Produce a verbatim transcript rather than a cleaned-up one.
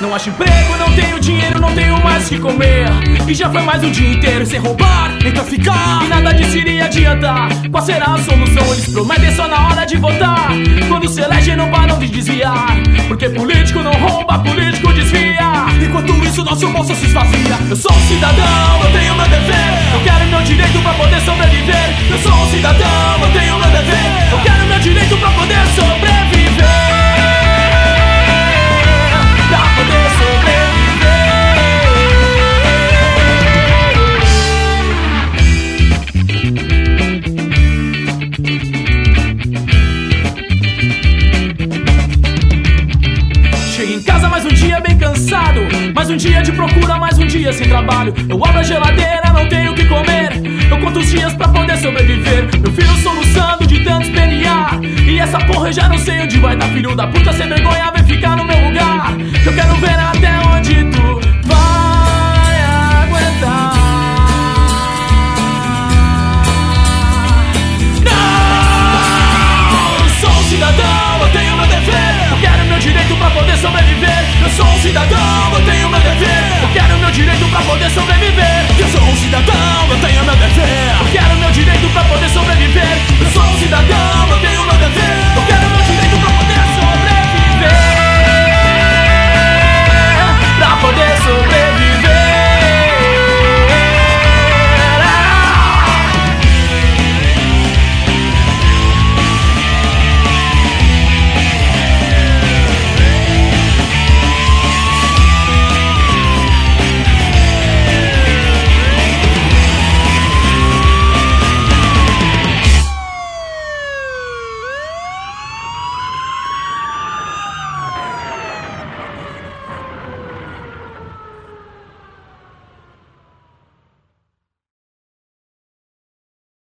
Não acho emprego, não tenho dinheiro, não tenho mais o que comer. E já foi mais um dia inteiro sem roubar, nem traficar. E nada disso iria adiantar. Qual será a solução? Eles prometem só na hora de votar. Quando se elegem não param de desviar, porque político não rouba, político desvia. Enquanto isso nosso bolso se esvazia. Eu sou um cidadão, eu tenho meu dever. Eu quero meu direito pra poder sobreviver. Eu sou um cidadão, eu tenho meu dever. Eu quero meu direito pra poder sobreviver. Pra poder Cheguei em casa mais um dia bem cansado, mais um dia de procura, mais um dia sem trabalho. Eu abro a geladeira, não tenho o que comer. Eu conto os dias pra poder sobreviver. Meu filho soluçando de tanto espernear. E essa porra eu já não sei onde vai dar. Filho da puta sem vergonha vem ficar no meu lugar. Eu quero ver até onde tu vai aguentar. Não! Eu sou um cidadão, eu tenho meu dever. Eu quero meu direito pra poder sobreviver. Eu sou um cidadão, eu tenho meu dever. Eu quero meu direito pra poder sobreviver. Eu sou um cidadão, eu tenho meu dever. Eu quero meu direito pra poder sobreviver. Eu sou um cidadão.